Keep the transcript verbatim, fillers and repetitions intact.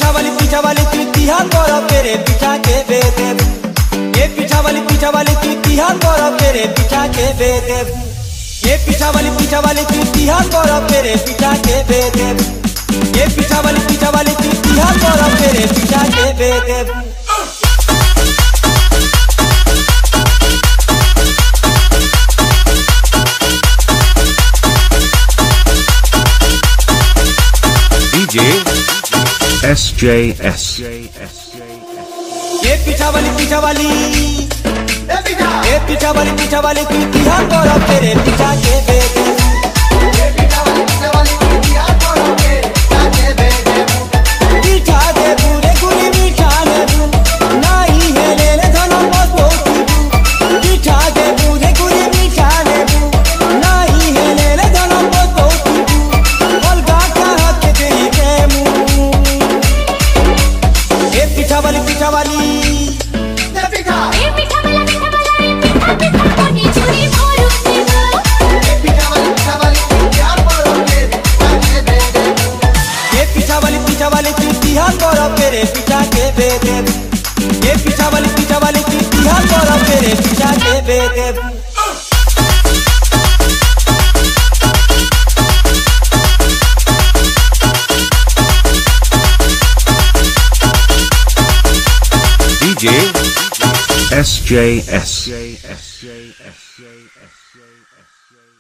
पिठा वाली पिठा वाली तू तिहान बड़ा तेरे पिठा के बेदेव। ये पिठा वाली पिठा वाली तू तिहान बड़ा तेरे पिठा के बेदेव। ये पिठा वाली पिठा वाली तू तिहान बड़ा तेरे पिठा के बेदेव। ये पिठा वाली पिठा वाली तू तिहान बड़ा तेरे पिठा के बेदेव। D J S J S। ये पिठा वाली पिठा वाली ये पिठा वाली पिठा वाली तू तिहान बड़ा तेरे पिठा के बेदेव। ये पिठा वाली पिठा वाली तू तिहान बड़ा तेरे पिठा के बेदेव। पिठा दे पूरे गुली मिठा दे तू नहीं है ले ले धना बस बोती तू। पिठा दे पूरे गुली मिठा दे तू नहीं है ले ले धना बस बोती तू। अलगा कहा के तेरी के मुंह। ये पिठा वाली पिठा वाली तिहान बड़ा तेरे पिठा के बेदेव। ये पिठा वाली पिठा वाली तू तिहान बड़ा तेरे पिठा के बेदेव। D J S J S।